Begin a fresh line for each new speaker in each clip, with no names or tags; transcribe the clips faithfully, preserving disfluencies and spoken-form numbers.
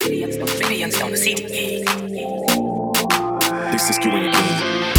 This is Q and A.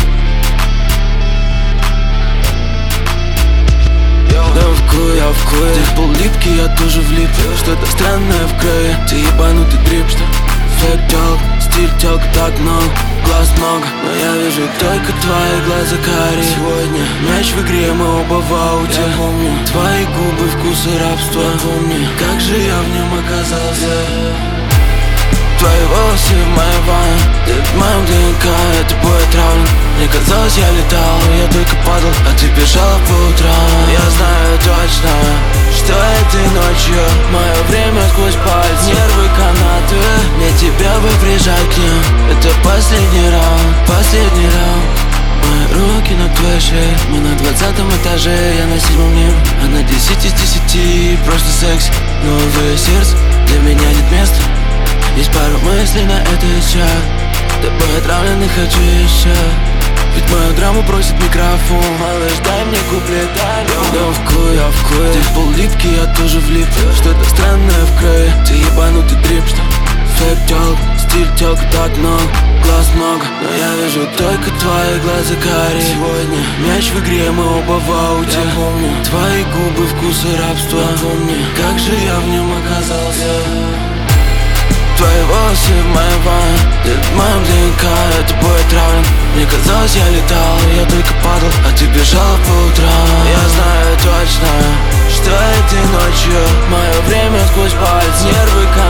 Да в куй, я в куй. Ты в пол липкий, я тоже влип. Что-то странное в крови. Ты ебанутый дрип, что? Фэк тёлк, стиль тёлк так много, глаз много, но я вижу только твои глаза карие. Сегодня мяч в игре, мы оба в ауте. Я помню твои губы, вкусы рабства. Я помню, как же я в нем оказался. Твои волосы в моей ванне, ты в моем ДНК, я тобой отравлен. Мне казалось, я летал, я только падал, а ты бежала по утрам. Я знаю точно, что этой ночью мое время сквозь пальцы, нервы, канаты. Мне тебя бы прижать к ним. Это последний раунд, последний раунд. Мои руки на твоей шее, мы на двадцатом этаже, я на седьмом небе. А на десять из десяти просто секс. Новое сердце, для меня нет места. Есть пару мыслей на этот счет. Тобой отравлен и хочу еще. Ведь мою драму просит микрофон. Малыш, дай мне куплет, дай мне. Да в куй, я в куй. Ты в пол липкий, я тоже влип. Что-то странное в крови. Ты ебанутый дрип, что? Фэк тёлк, стиль тёлк так много, глаз много, но я вижу только твои глаза карие. Сегодня мяч в игре, мы оба в ауте. Я помню твои губы, вкусы рабства. Я помню, как же я в нем оказался. Твои волосы в моей ванне, ты в моем ДНК, я тобой отравлен. Мне казалось, я летал, я только падал, а ты бежала по утрам. Я знаю точно, что этой ночью мое время сквозь пальцы, нервы,